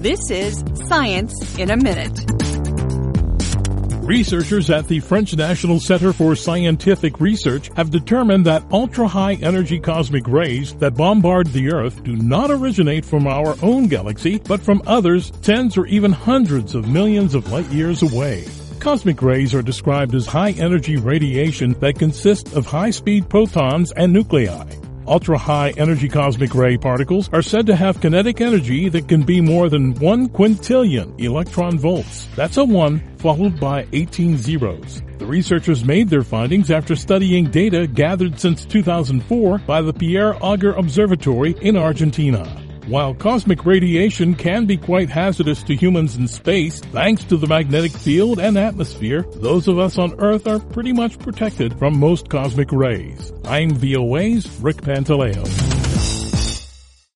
This is Science in a Minute. Researchers at the French National Center for Scientific Research have determined that ultra-high energy cosmic rays that bombard the Earth do not originate from our own galaxy, but from others tens or even hundreds of millions of light years away. Cosmic rays are described as high-energy radiation that consists of high-speed protons and nuclei. Ultra-high energy cosmic ray particles are said to have kinetic energy that can be more than 1 quintillion electron volts. That's a 1 followed by 18 zeros. The researchers made their findings after studying data gathered since 2004 by the Pierre Auger Observatory in Argentina. While cosmic radiation can be quite hazardous to humans in space, thanks to the magnetic field and atmosphere, those of us on Earth are pretty much protected from most cosmic rays. I'm VOA's Rick Pantaleo.